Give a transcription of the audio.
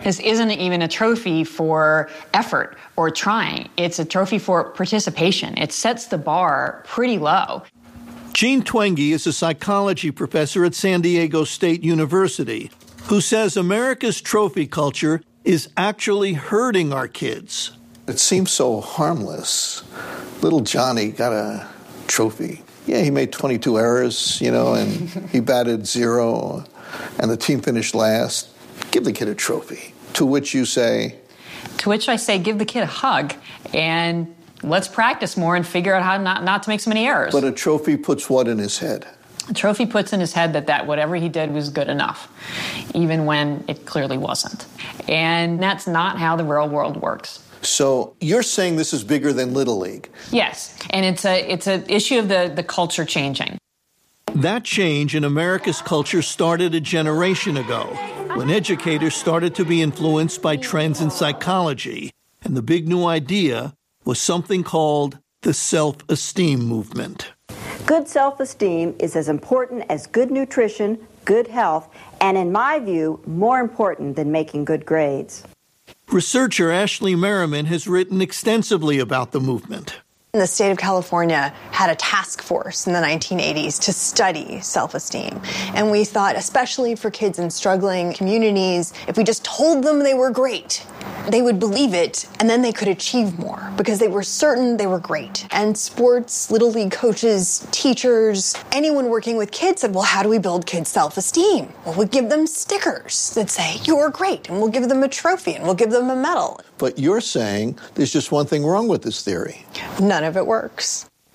This isn't even a trophy for effort or trying. It's a trophy for participation. It sets the bar pretty low. Jean Twenge is a psychology professor at San Diego State University who says America's trophy culture is actually hurting our kids. It seems so harmless. Little Johnny got a trophy. Yeah, he made 22 errors, and he batted 0, and the team finished last. Give the kid a trophy. To which you say? To which I say, give the kid a hug, and let's practice more and figure out how not to make so many errors. But a trophy puts what in his head? A trophy puts in his head that whatever he did was good enough, even when it clearly wasn't. And that's not how the real world works. So you're saying this is bigger than Little League? Yes, and it's an issue of the culture changing. That change in America's culture started a generation ago, when educators started to be influenced by trends in psychology, and the big new idea was something called the self-esteem movement. Good self-esteem is as important as good nutrition, good health, and in my view, more important than making good grades. Researcher Ashley Merriman has written extensively about the movement. The state of California had a task force in the 1980s to study self-esteem. And we thought, especially for kids in struggling communities, if we just told them they were great, they would believe it, and then they could achieve more because they were certain they were great. And sports, Little League coaches, teachers, anyone working with kids said, well, how do we build kids' self-esteem? Well, we give them stickers that say, you're great, and we'll give them a trophy, and we'll give them a medal. But you're saying there's just one thing wrong with this theory. None of it works.